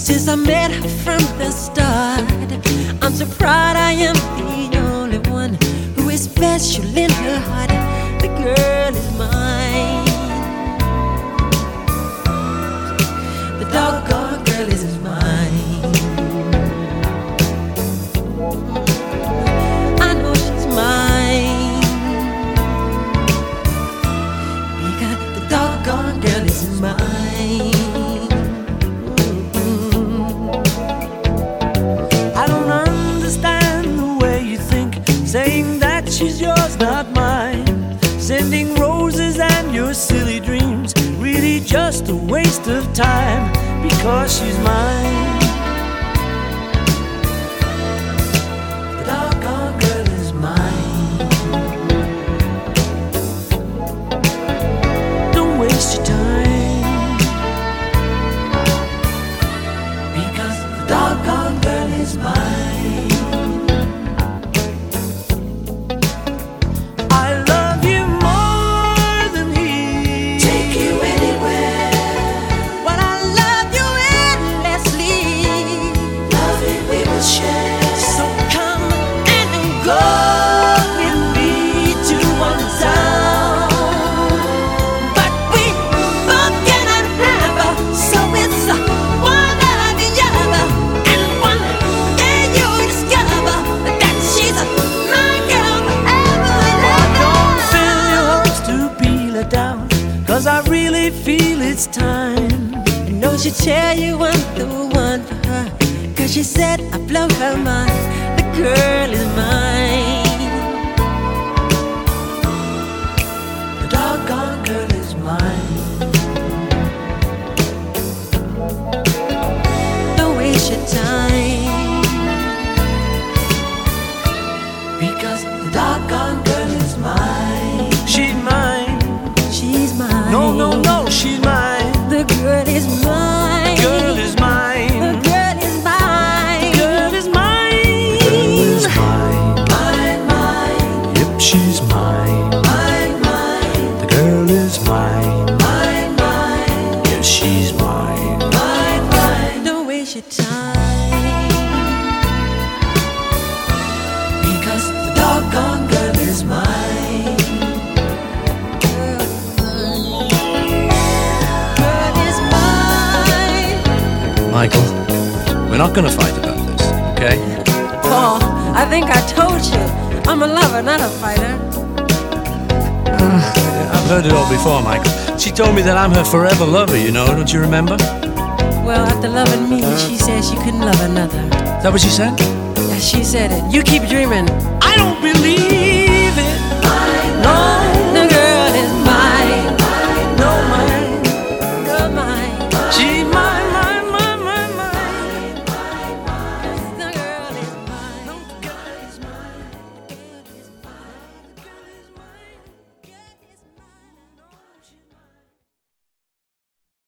Since I met her from the start, I'm so proud I am the only one who is special in her heart. The girl is mine. The doggone girl is mine. I know she's mine, because the doggone girl is mine. I don't understand the way you think, saying that she's yours, not mine. Sending roses and your silly dreams, really just a waste of time, because she's mine. The doggone girl is mine. Don't waste your time, because the doggone girl is mine. Cause I really feel it's time. I know she'll tell you I'm the one for her, cause she said I blow her mind. The girl is mine. The doggone girl is mine. Don't waste your time, because the doggone girl is mine. She's mine. She's mine. No, no, no, she's mine. The girl is mine. Girl is mine. The girl is mine. Girl is mine. Girl is mine. Mine, mine. Yep, she's mine. Mine, mine. The girl is mine. Mine, mine. Yes, she's mine. Mine, mine. Don't waste your time, because the doggone girl is mine. Michael, we're not gonna fight about this, okay? Paul, I think I told you, I'm a lover, not a fighter. I've heard it all before, Michael. She told me that I'm her forever lover, you know, don't you remember? Well, after loving me, she said she couldn't love another. Is that what she said? Yeah, she said it. You keep dreaming. I don't believe